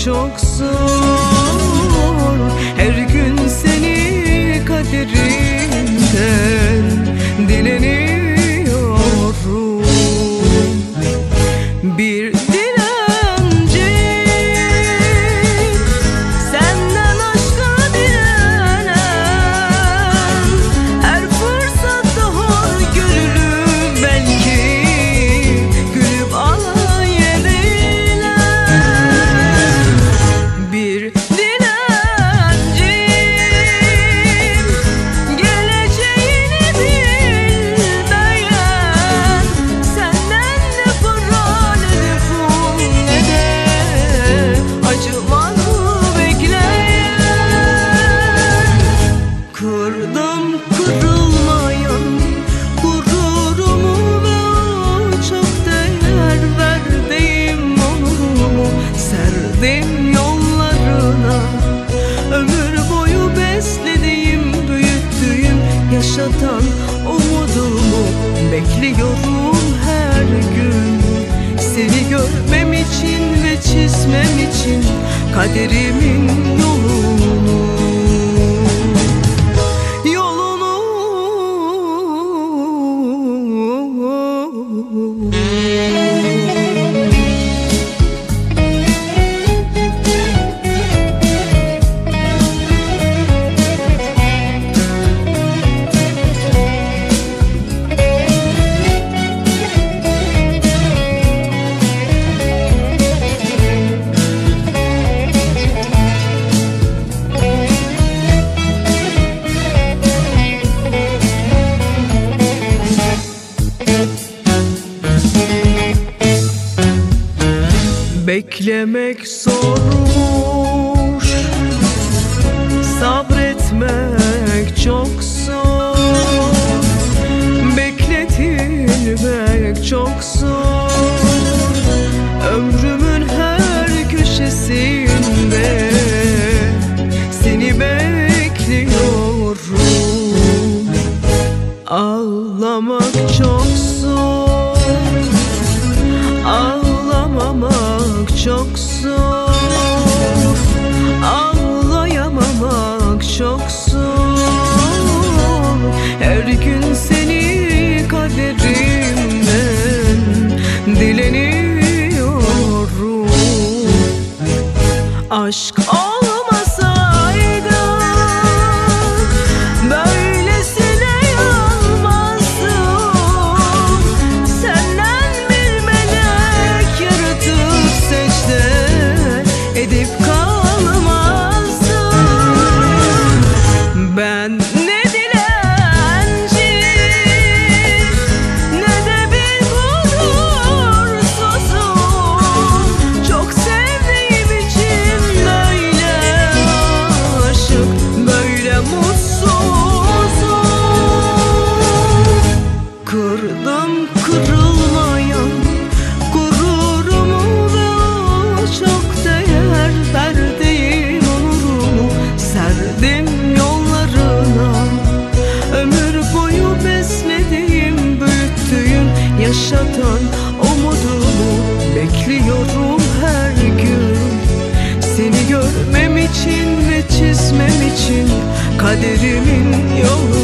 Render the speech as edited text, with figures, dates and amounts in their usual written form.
çok zor. Her gün seni kaderimden dileniyorum. Bir dilenci, senden aşka dilenen, her fırsatta hor görürüm belki, gülüp alayebilen. Bir dilenciyim, geleceğini bilmeyen, senden ne para ne de pul ne de acımanı bekleyen. Kırdım kırılmayan gururumu ve o çok değer verdiğim onurumu serdim yollarına. Ömür boyu beslediğim, büyüttüğüm, yaşatan umudumu bekliyorum her gün. Seni görmem için ve çizmem için kaderimin yolunu. Beklemek zormuş, sabretmek çok zor. Bekletilmek çok zor. Ömrümün her köşesinde seni bekliyorum. Ağlamak çok zor, ağlamamak çok zor, ağlayamamak çok zor. Her gün seni kaderimden dileniyorum. Aşk olmasaydı böylesine yanmazdım. Senden bir melek yaratıp secde edip kalmazdım. Ben ne dilenci ne de bir gurursuzum. Çok sevdiğim için böyle aşık, böyle mutsuzum. Kırdım kırılmayan gururumu ve o çok değer verdiğim onurumu serdim yollarına. Ömür boyu beslediğim, büyüttüğüm, yaşatan umudumu bekliyorum her gün. Seni görmem için ve çizmem için kaderimin yolu.